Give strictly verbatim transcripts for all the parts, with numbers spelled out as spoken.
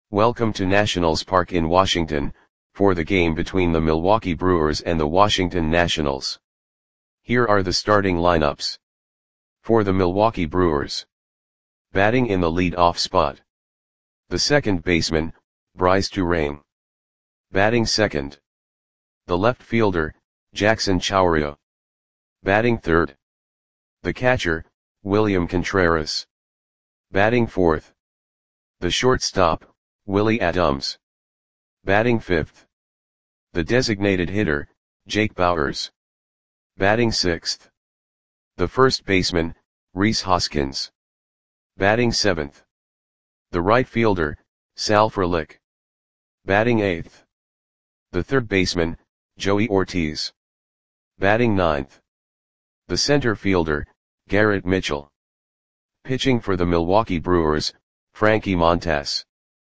Welcome to Nationals Park in Washington, for the game between the Milwaukee Brewers and the Washington Nationals. Here are the starting lineups. For the Milwaukee Brewers. Batting in the lead-off spot. The second baseman, Brice Turang. Batting second. The left fielder, Jackson Chourio. Batting third. The catcher, William Contreras. Batting fourth. The shortstop, Willy Adames. Batting fifth. The designated hitter, Jake Bauers. Batting sixth. The first baseman, Rhys Hoskins. Batting seventh. The right fielder, Sal Frelick. Batting eighth. The third baseman, Joey Ortiz. Batting ninth. The center fielder, Garrett Mitchell. Pitching for the Milwaukee Brewers, Frankie Montas.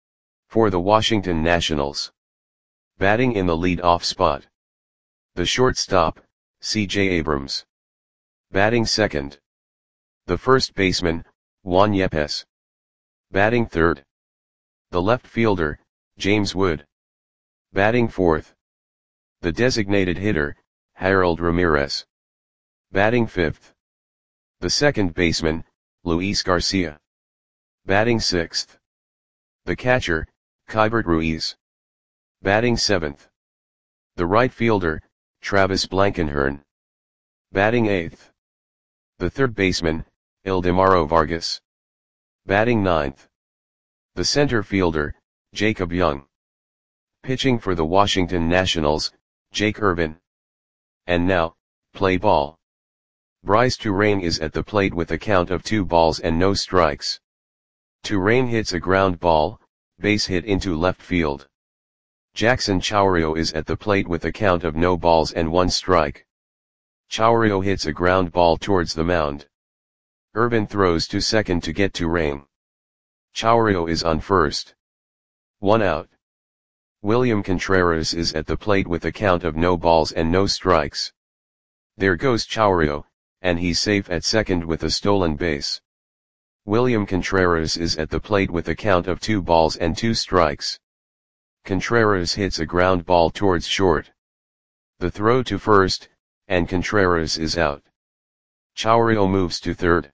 For the Washington Nationals. Batting in the lead-off spot. The shortstop, C J Abrams. Batting second. The first baseman, Juan Yepes. Batting third. The left fielder, James Wood. Batting fourth. The designated hitter, Harold Ramirez. Batting fifth. The second baseman, Luis Garcia. Batting sixth. The catcher, Keibert Ruiz. Batting seventh. The right fielder, Travis Blankenhorn. Batting eighth. The third baseman, Ildemaro Vargas. Batting ninth. The center fielder, Jacob Young. Pitching for the Washington Nationals, Jake Irvin. And now, play ball. Brice Turang is at the plate with a count of two balls and no strikes. Turang hits a ground ball, base hit into left field. Jackson Chourio is at the plate with a count of no balls and one strike. Chourio hits a ground ball towards the mound. Irvin throws to second to get Turang. Chourio is on first. One out. William Contreras is at the plate with a count of no balls and no strikes. There goes Chourio, and he's safe at second with a stolen base. William Contreras is at the plate with a count of two balls and two strikes. Contreras hits a ground ball towards short. The throw to first, and Contreras is out. Chourio moves to third.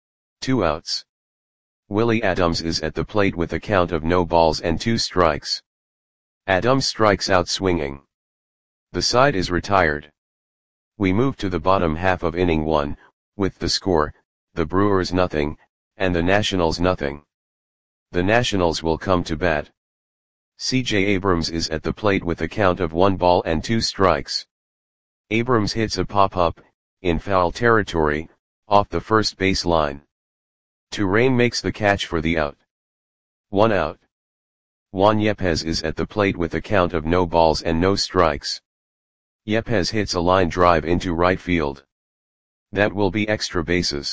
Two outs. Willy Adames is at the plate with a count of no balls and two strikes. Adames strikes out swinging. The side is retired. We move to the bottom half of inning one, with the score, the Brewers nothing, and the Nationals nothing. The Nationals will come to bat. C J Abrams is at the plate with a count of one ball and two strikes. Abrams hits a pop-up, in foul territory, off the first base line. Turang makes the catch for the out. One out. Juan Yepes is at the plate with a count of no balls and no strikes. Yepes hits a line drive into right field. That will be extra bases.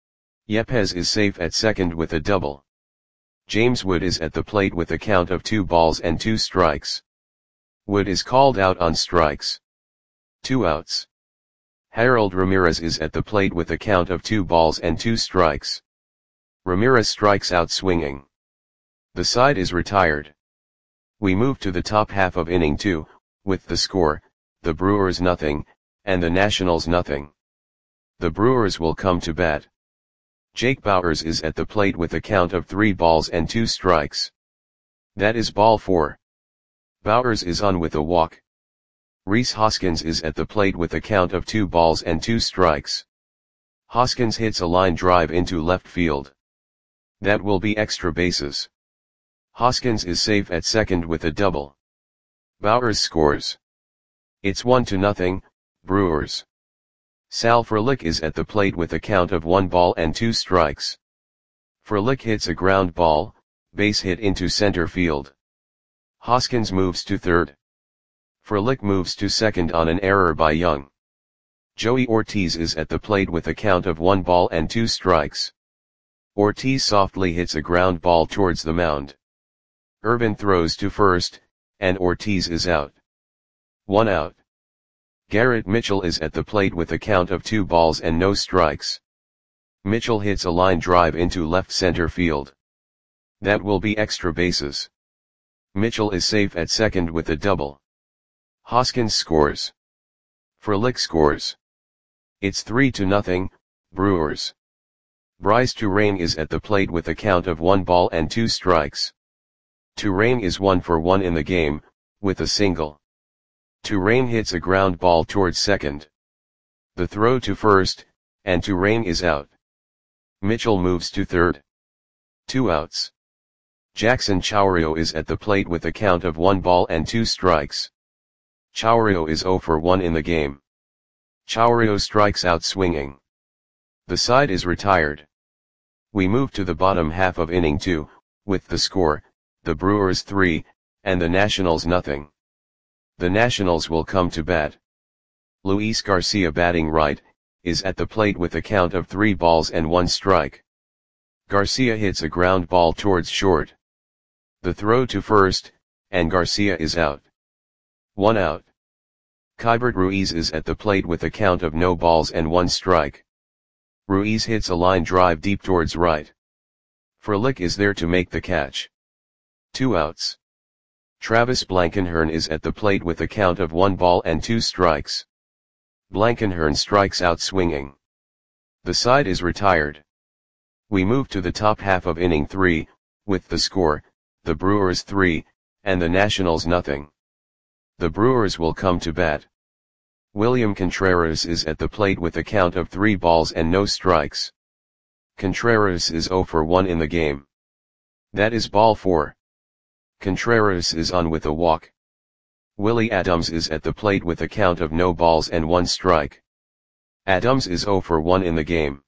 Yepes is safe at second with a double. James Wood is at the plate with a count of two balls and two strikes. Wood is called out on strikes. Two outs. Harold Ramirez is at the plate with a count of two balls and two strikes. Ramirez strikes out swinging. The side is retired. We move to the top half of inning two, with the score, the Brewers nothing, and the Nationals nothing. The Brewers will come to bat. Jake Bauers is at the plate with a count of three balls and two strikes. That is ball four. Bauers is on with a walk. Rhys Hoskins is at the plate with a count of two balls and two strikes. Hoskins hits a line drive into left field. That will be extra bases. Hoskins is safe at second with a double. Bauers scores. It's one to nothing, Brewers. Sal Frelick is at the plate with a count of one ball and two strikes. Frelick hits a ground ball, base hit into center field. Hoskins moves to third. Frelick moves to second on an error by Young. Joey Ortiz is at the plate with a count of one ball and two strikes. Ortiz softly hits a ground ball towards the mound. Irvin throws to first, and Ortiz is out. One out. Garrett Mitchell is at the plate with a count of two balls and no strikes. Mitchell hits a line drive into left center field. That will be extra bases. Mitchell is safe at second with a double. Hoskins scores. Frölich scores. It's three to nothing, Brewers. Bryce Turang is at the plate with a count of one ball and two strikes. Turang is one for one in the game, with a single. Turang hits a ground ball towards second. The throw to first, and Turang is out. Mitchell moves to third. Two outs. Jackson Chourio is at the plate with a count of one ball and two strikes. Chourio is zero for one in the game. Chourio strikes out swinging. The side is retired. We move to the bottom half of inning two, with the score, the Brewers three, and the Nationals nothing. The Nationals will come to bat. Luis Garcia, batting right, is at the plate with a count of three balls and one strike. Garcia hits a ground ball towards short. The throw to first, and Garcia is out. One out. Keibert Ruiz is at the plate with a count of no balls and one strike. Ruiz hits a line drive deep towards right. Frölich is there to make the catch. Two outs. Travis Blankenhorn is at the plate with a count of one ball and two strikes. Blankenhorn strikes out swinging. The side is retired. We move to the top half of inning three, with the score, the Brewers three, and the Nationals nothing. The Brewers will come to bat. William Contreras is at the plate with a count of three balls and no strikes. Contreras is zero for one in the game. That is ball four. Contreras is on with a walk. Willie Adams is at the plate with a count of no balls and one strike. Adams is zero for one in the game.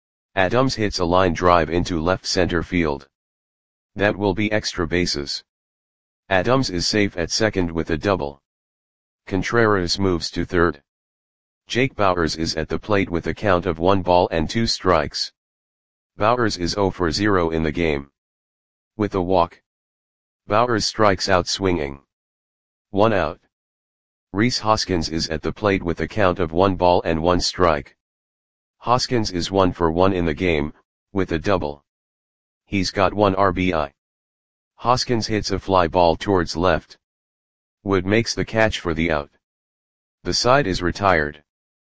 Adams hits a line drive into left center field. That will be extra bases. Adams is safe at second with a double. Contreras moves to third. Jake Bauers is at the plate with a count of one ball and two strikes. Bauers is zero for zero in the game. With a walk. Bauers strikes out swinging. One out. Rhys Hoskins is at the plate with a count of one ball and one strike. Hoskins is one for one in the game, with a double. He's got one R B I. Hoskins hits a fly ball towards left. Wood makes the catch for the out. The side is retired.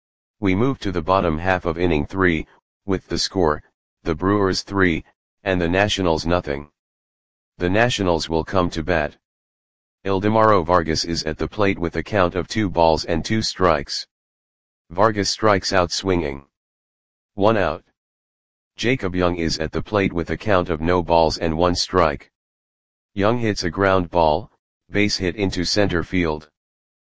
We move to the bottom half of inning three, with the score, the Brewers three, and the Nationals nothing. The Nationals will come to bat. Ildemaro Vargas is at the plate with a count of two balls and two strikes. Vargas strikes out swinging. One out. Jacob Young is at the plate with a count of no balls and one strike. Young hits a ground ball, base hit into center field.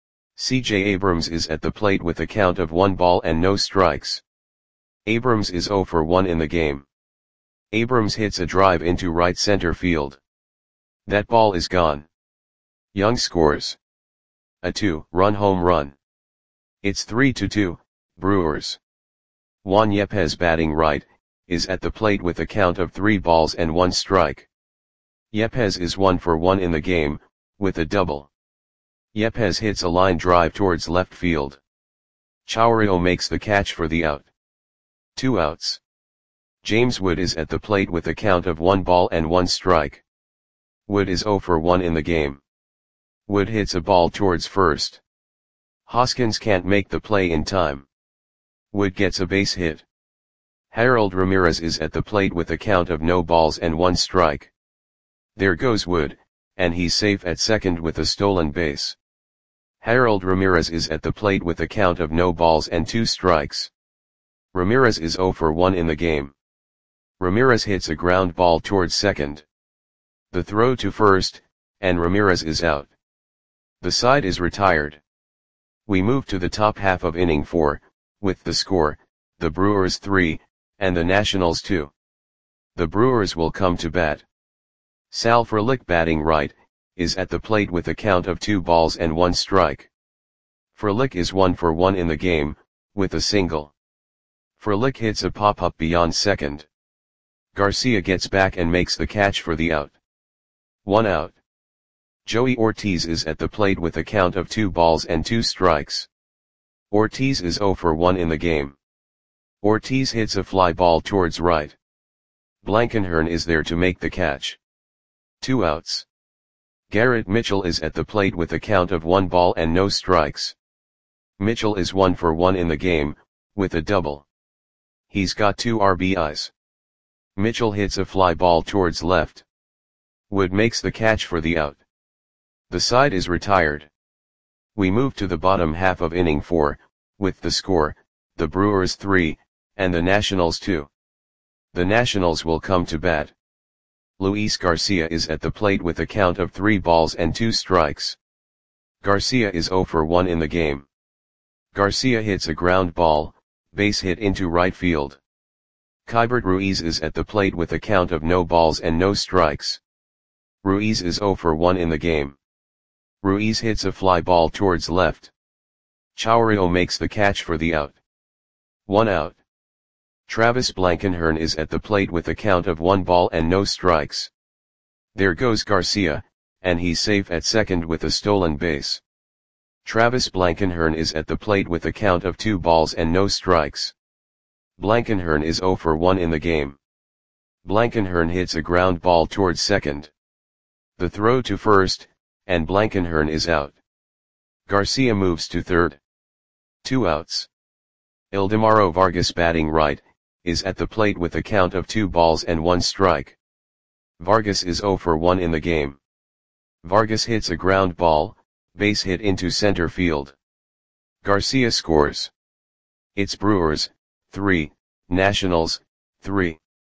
C J Abrams is at the plate with a count of one ball and no strikes. Abrams is zero for one in the game. Abrams hits a drive into right center field. That ball is gone. Young scores a two-run home run. It's three to two, Brewers. Juan Yepez, batting right, is at the plate with a count of three balls and one strike. Yepez is one for one in the game, with a double. Yepez hits a line drive towards left field. Chourio makes the catch for the out. Two outs. James Wood is at the plate with a count of one ball and one strike. Wood is zero for one in the game. Wood hits a ball towards first. Hoskins can't make the play in time. Wood gets a base hit. Harold Ramirez is at the plate with a count of no balls and one strike. There goes Wood, and he's safe at second with a stolen base. Harold Ramirez is at the plate with a count of no balls and two strikes. Ramirez is zero for one in the game. Ramirez hits a ground ball towards second. The throw to first, and Ramirez is out. The side is retired. We move to the top half of inning four, with the score, the Brewers three, and the Nationals two. The Brewers will come to bat. Sal Frölich, batting right, is at the plate with a count of two balls and one strike. Frölich is one for one in the game, with a single. Frölich hits a pop-up beyond second. Garcia gets back and makes the catch for the out. One out. Joey Ortiz is at the plate with a count of two balls and two strikes. Ortiz is zero for one in the game. Ortiz hits a fly ball towards right. Blankenhorn is there to make the catch. Two outs. Garrett Mitchell is at the plate with a count of one ball and no strikes. Mitchell is one for one in the game, with a double. He's got two R B Is. Mitchell hits a fly ball towards left. Wood makes the catch for the out. The side is retired. We move to the bottom half of inning four, with the score, the Brewers three, and the Nationals two. The Nationals will come to bat. Luis Garcia is at the plate with a count of three balls and two strikes. Garcia is zero for one in the game. Garcia hits a ground ball, base hit into right field. Keibert Ruiz is at the plate with a count of no balls and no strikes. Ruiz is zero for one in the game. Ruiz hits a fly ball towards left. Chourio makes the catch for the out. One out. Travis Blankenhorn is at the plate with a count of one ball and no strikes. There goes Garcia, and he's safe at second with a stolen base. Travis Blankenhorn is at the plate with a count of two balls and no strikes. Blankenhorn is zero for one in the game. Blankenhorn hits a ground ball towards second. The throw to first, and Blankenhorn is out. Garcia moves to third. Two outs. Ildemaro Vargas, batting right, is at the plate with a count of two balls and one strike. Vargas is zero for one in the game. Vargas hits a ground ball, base hit into center field. Garcia scores. It's Brewers, three, Nationals, three.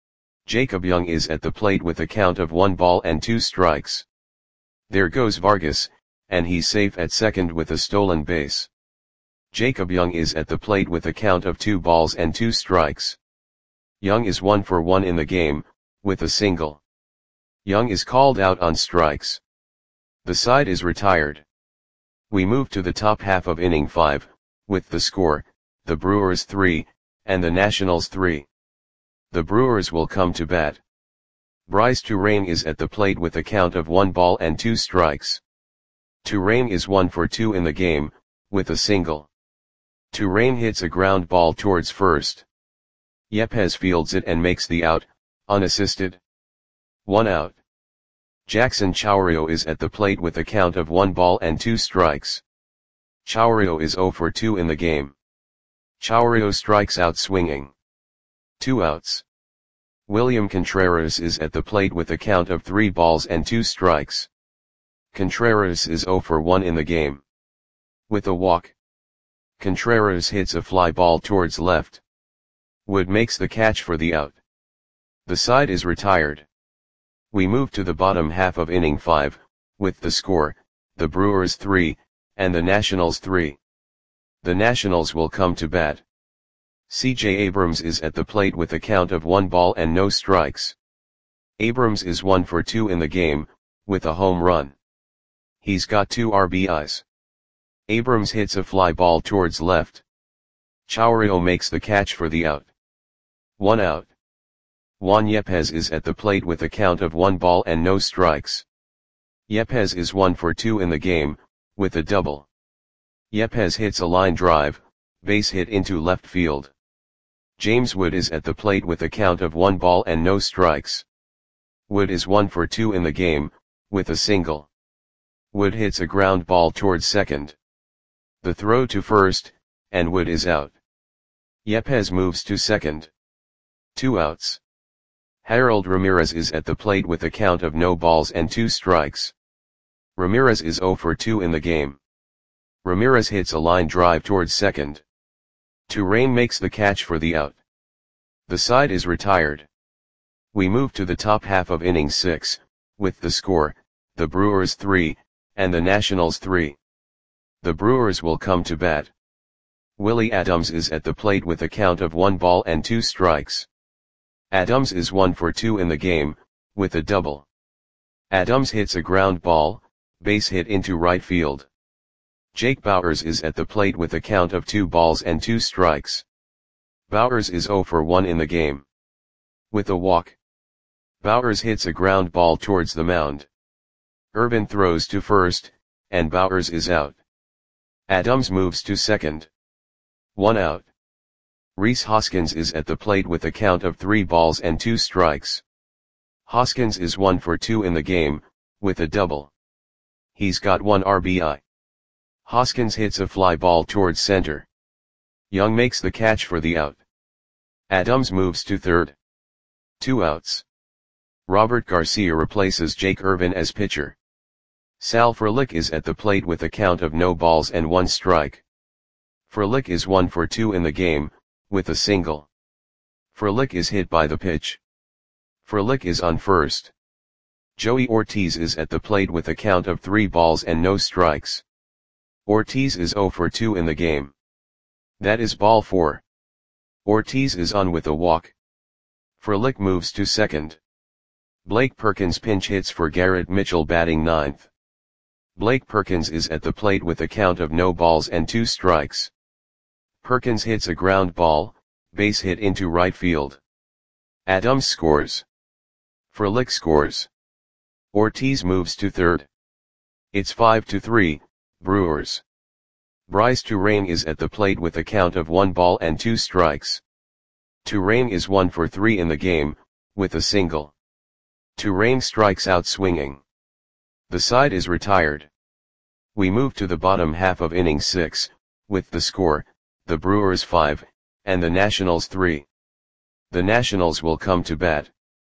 Jacob Young is at the plate with a count of one ball and two strikes. There goes Vargas, and he's safe at second with a stolen base. Jacob Young is at the plate with a count of two balls and two strikes. Young is one for one in the game, with a single. Young is called out on strikes. The side is retired. We move to the top half of inning five, with the score, the Brewers three, and the Nationals three. The Brewers will come to bat. Bryce Turang is at the plate with a count of one ball and two strikes. Turang is one for two in the game, with a single. Turang hits a ground ball towards first. Yepez fields it and makes the out, unassisted. One out. Jackson Chourio is at the plate with a count of one ball and two strikes. Chourio is zero for two in the game. Chourio strikes out swinging. Two outs. William Contreras is at the plate with a count of three balls and two strikes. Contreras is zero for one in the game. With a walk. Contreras hits a fly ball towards left. Wood makes the catch for the out. The side is retired. We move to the bottom half of inning five, with the score, the Brewers three, and the Nationals three. The Nationals will come to bat. C J Abrams is at the plate with a count of one ball and no strikes. Abrams is one for two in the game, with a home run. He's got two R B Is. Abrams hits a fly ball towards left. Chourio makes the catch for the out. One out. Juan Yepez is at the plate with a count of one ball and no strikes. Yepez is one for two in the game, with a double. Yepez hits a line drive, base hit into left field. James Wood is at the plate with a count of one ball and no strikes. Wood is one for two in the game, with a single. Wood hits a ground ball towards second. The throw to first, and Wood is out. Yepez moves to second. Two outs. Harold Ramirez is at the plate with a count of no balls and two strikes. Ramirez is zero for two in the game. Ramirez hits a line drive towards second. Turang makes the catch for the out. The side is retired. We move to the top half of inning six, with the score, the Brewers three, and the Nationals three. The Brewers will come to bat. Willie Adams is at the plate with a count of one ball and two strikes. Adams is one for two in the game, with a double. Adams hits a ground ball, base hit into right field. Jake Bauers is at the plate with a count of two balls and two strikes. Bauers is zero for one in the game. With a walk. Bauers hits a ground ball towards the mound. Urban throws to first, and Bauers is out. Adams moves to second. One out. Rhys Hoskins is at the plate with a count of three balls and two strikes. Hoskins is one for two in the game, with a double. He's got one R B I. Hoskins hits a fly ball towards center. Young makes the catch for the out. Adams moves to third. Two outs. Robert Garcia replaces Jake Irvin as pitcher. Sal Frelick is at the plate with a count of no balls and one strike. Frelick is one for two in the game, with a single. Frelick is hit by the pitch. Frelick is on first. Joey Ortiz is at the plate with a count of three balls and no strikes. Ortiz is zero for two in the game. That is ball four. Ortiz is on with a walk. Frelick moves to second. Blake Perkins pinch hits for Garrett Mitchell batting ninth. Blake Perkins is at the plate with a count of no balls and two strikes. Perkins hits a ground ball, base hit into right field. Adams scores. Frelick scores. Ortiz moves to third. It's five to three, Brewers. Bryce Turang is at the plate with a count of one ball and two strikes. Turang is one for three in the game, with a single. Turang strikes out swinging. The side is retired. We move to the bottom half of inning six, with the score, the Brewers five, and the Nationals three. The Nationals will come to bat.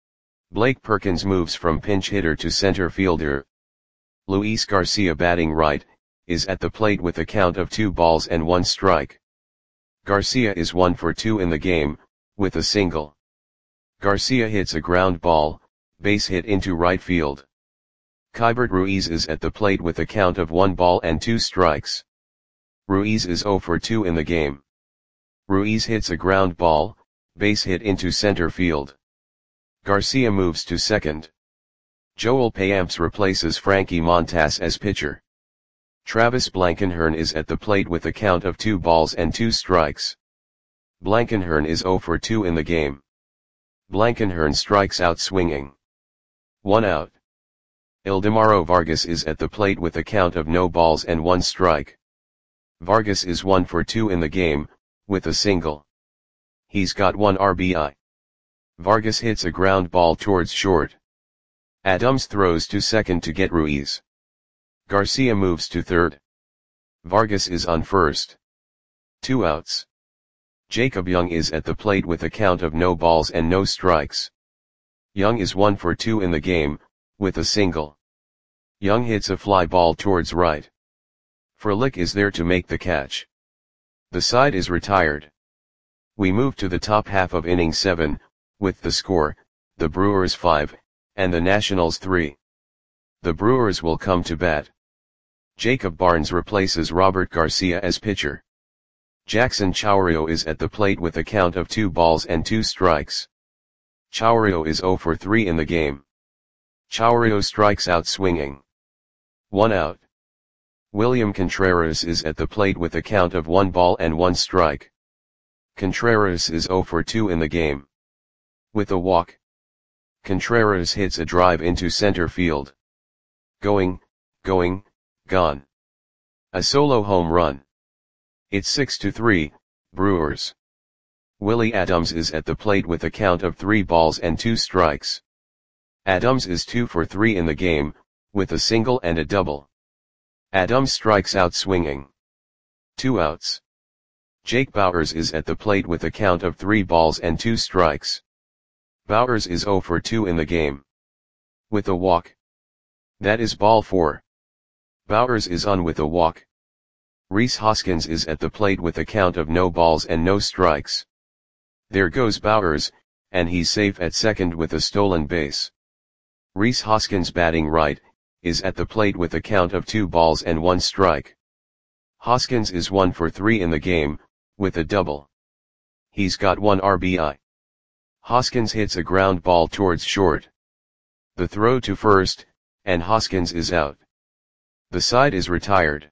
Blake Perkins moves from pinch hitter to center fielder. Luis Garcia batting right, is at the plate with a count of two balls and one strike. Garcia is one for two in the game, with a single. Garcia hits a ground ball, base hit into right field. Keibert Ruiz is at the plate with a count of one ball and two strikes. Ruiz is zero for two in the game. Ruiz hits a ground ball, base hit into center field. Garcia moves to second. Joel Payamps replaces Frankie Montas as pitcher. Travis Blankenhorn is at the plate with a count of two balls and two strikes. Blankenhorn is zero for two in the game. Blankenhorn strikes out swinging. One out. Ildemaro Vargas is at the plate with a count of no balls and one strike. Vargas is one for two in the game, with a single. He's got one R B I. Vargas hits a ground ball towards short. Adams throws to second to get Ruiz. Garcia moves to third. Vargas is on first. Two outs. Jacob Young is at the plate with a count of no balls and no strikes. Young is one for two in the game, with a single. Young hits a fly ball towards right. Frelick is there to make the catch. The side is retired. We move to the top half of inning seven, with the score, the Brewers five, and the Nationals three. The Brewers will come to bat. Jacob Barnes replaces Robert Garcia as pitcher. Jackson Chourio is at the plate with a count of two balls and two strikes. Chourio is zero for three in the game. Chourio strikes out swinging. One out. William Contreras is at the plate with a count of one ball and one strike. Contreras is zero for two in the game. With a walk. Contreras hits a drive into center field. Going, going, gone. A solo home run. It's six to three, Brewers. Willie Adams is at the plate with a count of three balls and two strikes. Adams is two for three in the game, with a single and a double. Adams strikes out swinging. Two outs. Jake Bauers is at the plate with a count of three balls and two strikes. Bauers is zero for two in the game. With a walk. That is ball four. Bauers is on with a walk. Rhys Hoskins is at the plate with a count of no balls and no strikes. There goes Bauers, and he's safe at second with a stolen base. Rhys Hoskins batting right, is at the plate with a count of two balls and one strike. Hoskins is one for three in the game, with a double. He's got one R B I. Hoskins hits a ground ball towards short. The throw to first, and Hoskins is out. The side is retired.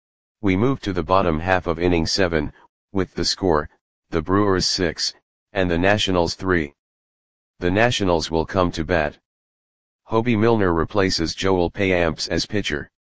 We move to the bottom half of inning seven, with the score, the Brewers six, and the Nationals three. The Nationals will come to bat. Hobie Milner replaces Joel Payamps as pitcher.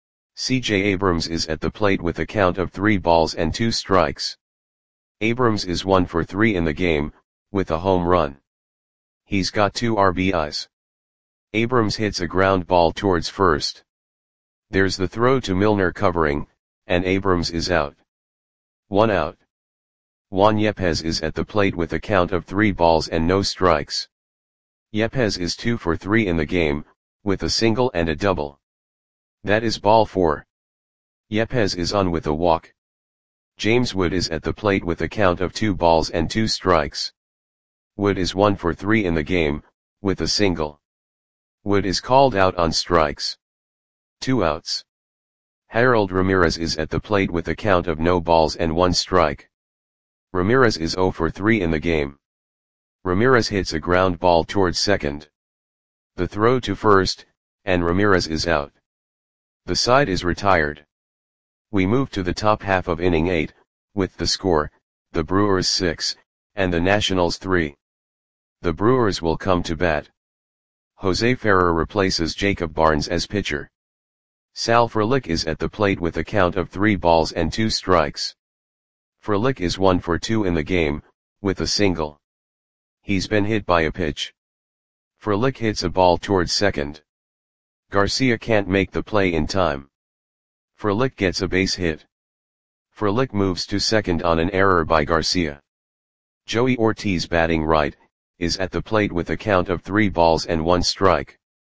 C J Abrams is at the plate with a count of three balls and two strikes. Abrams is one for three in the game, with a home run. He's got two R B Is. Abrams hits a ground ball towards first. There's the throw to Milner covering, and Abrams is out. One out. Juan Yepes is at the plate with a count of three balls and no strikes. Yepes is two for three in the game, with a single and a double. That is ball four. Yepes is on with a walk. James Wood is at the plate with a count of two balls and two strikes. Wood is one for three in the game, with a single. Wood is called out on strikes. Two outs. Harold Ramirez is at the plate with a count of no balls and one strike. Ramirez is zero for three in the game. Ramirez hits a ground ball towards second. The throw to first, and Ramirez is out. The side is retired. We move to the top half of inning eight, with the score, the Brewers six, and the Nationals three. The Brewers will come to bat. Jose Ferrer replaces Jacob Barnes as pitcher. Sal Frelick is at the plate with a count of three balls and two strikes. Frelick is one for two in the game, with a single. He's been hit by a pitch. Frelick hits a ball towards second. Garcia can't make the play in time. Frelick gets a base hit. Frelick moves to second on an error by Garcia. Joey Ortiz, batting right, is at the plate with a count of three balls and one strike.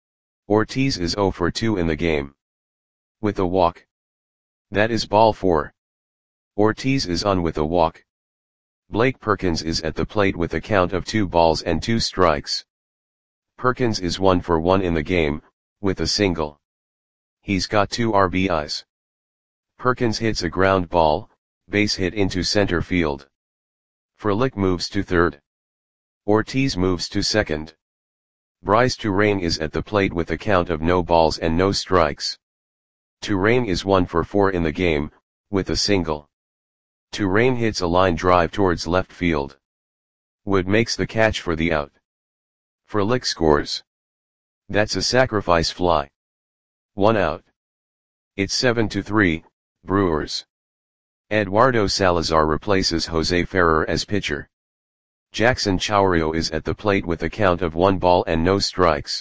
Ortiz is zero for two in the game. With a walk. That is ball four. Ortiz is on with a walk. Blake Perkins is at the plate with a count of two balls and two strikes. Perkins is one for one in the game, with a single. He's got two R B Is. Perkins hits a ground ball, base hit into center field. Frelick moves to third. Ortiz moves to second. Bryce Turang is at the plate with a count of no balls and no strikes. Turang is one for four in the game, with a single. Turang hits a line drive towards left field. Wood makes the catch for the out. Frelick scores. That's a sacrifice fly. One out. It's seven to three, Brewers. Eduardo Salazar replaces Jose Ferrer as pitcher. Jackson Chourio is at the plate with a count of one ball and no strikes.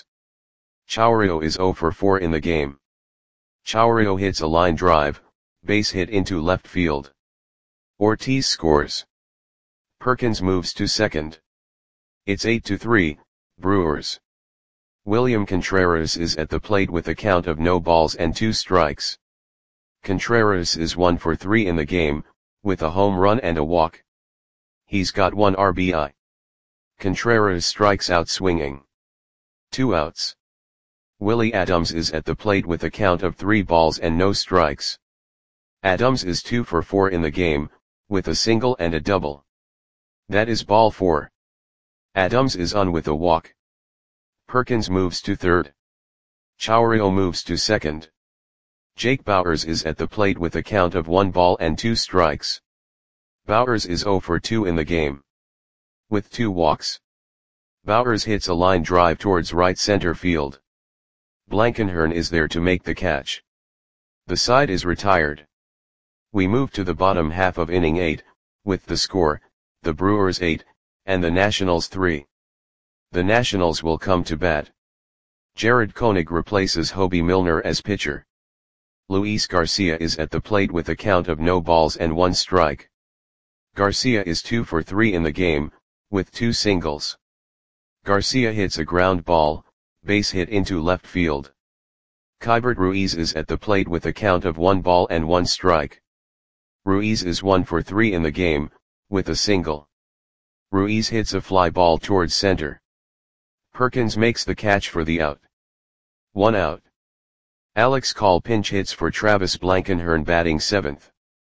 Chourio is zero for four in the game. Chourio hits a line drive, base hit into left field. Ortiz scores. Perkins moves to second. It's eight to three, Brewers. William Contreras is at the plate with a count of no balls and two strikes. Contreras is one for three in the game, with a home run and a walk. He's got one R B I. Contreras strikes out swinging. Two outs. Willie Adams is at the plate with a count of three balls and no strikes. Adams is two for four in the game, with a single and a double. That is ball four. Adams is on with a walk. Perkins moves to third. Chourio moves to second. Jake Bauers is at the plate with a count of one ball and two strikes. Bauers is zero for two in the game. With two walks. Bauers hits a line drive towards right center field. Blankenhorn is there to make the catch. The side is retired. We move to the bottom half of inning eight, with the score, the Brewers eight, and the Nationals three. The Nationals will come to bat. Jared Koenig replaces Hobie Milner as pitcher. Luis Garcia is at the plate with a count of no balls and one strike. Garcia is two for three in the game, with two singles. Garcia hits a ground ball, base hit into left field. Keibert Ruiz is at the plate with a count of one ball and one strike. Ruiz is one for three in the game, with a single. Ruiz hits a fly ball towards center. Perkins makes the catch for the out. One out. Alex Call pinch hits for Travis Blankenhorn, batting seventh.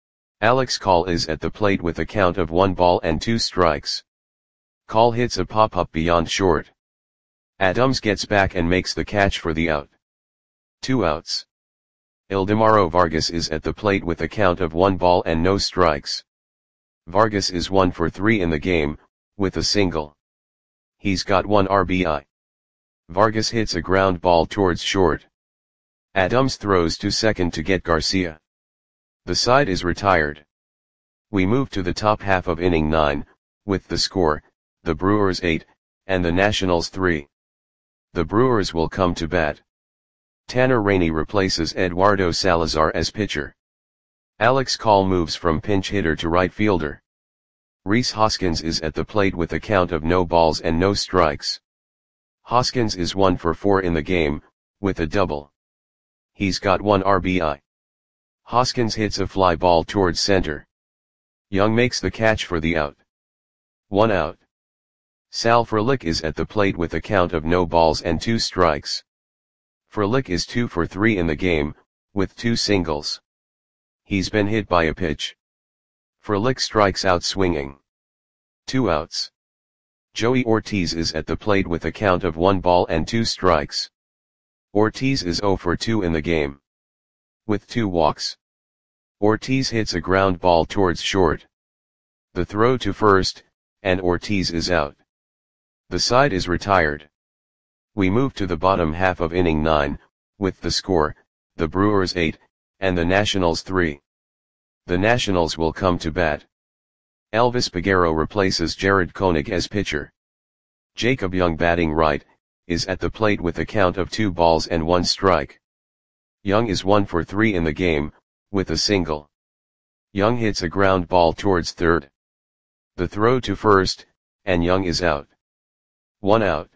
Alex Call is at the plate with a count of one ball and two strikes. Call hits a pop-up beyond short. Adams gets back and makes the catch for the out. Two outs. Ildemaro Vargas is at the plate with a count of one ball and no strikes. Vargas is one for three in the game, with a single. He's got one R B I. Vargas hits a ground ball towards short. Adams throws to second to get Garcia. The side is retired. We move to the top half of inning nine, with the score, the Brewers eight, and the Nationals three. The Brewers will come to bat. Tanner Rainey replaces Eduardo Salazar as pitcher. Alex Call moves from pinch hitter to right fielder. Rhys Hoskins is at the plate with a count of no balls and no strikes. Hoskins is one for four in the game, with a double. He's got one R B I. Hoskins hits a fly ball towards center. Young makes the catch for the out. One out. Sal Frelick is at the plate with a count of no balls and two strikes. Frelick is two for three in the game, with two singles. He's been hit by a pitch. Frelick strikes out swinging. Two outs. Joey Ortiz is at the plate with a count of one ball and two strikes. Ortiz is zero for two in the game, with two walks. Ortiz hits a ground ball towards short. The throw to first, and Ortiz is out. The side is retired. We move to the bottom half of inning nine, with the score, the Brewers eight, and the Nationals three. The Nationals will come to bat. Elvis Peguero replaces Jared Koenig as pitcher. Jacob Young, batting right, is at the plate with a count of two balls and one strike. Young is one for three in the game, with a single. Young hits a ground ball towards third. The throw to first, and Young is out. One out.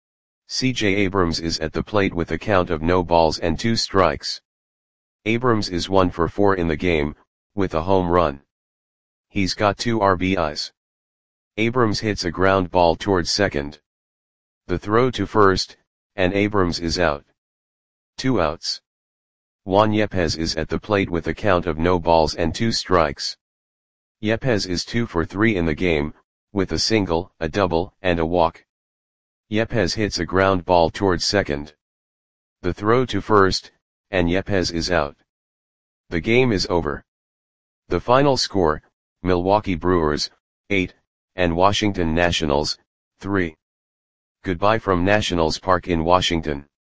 C J Abrams is at the plate with a count of no balls and two strikes. Abrams is one for four in the game, with a home run. He's got two R B Is. Abrams hits a ground ball towards second. The throw to first, and Abrams is out. Two outs. Juan Yepez is at the plate with a count of no balls and two strikes. Yepez is two for three in the game, with a single, a double, and a walk. Yepez hits a ground ball towards second. The throw to first, and Yepez is out. The game is over. The final score, Milwaukee Brewers, eight, and Washington Nationals, three. Goodbye from Nationals Park in Washington.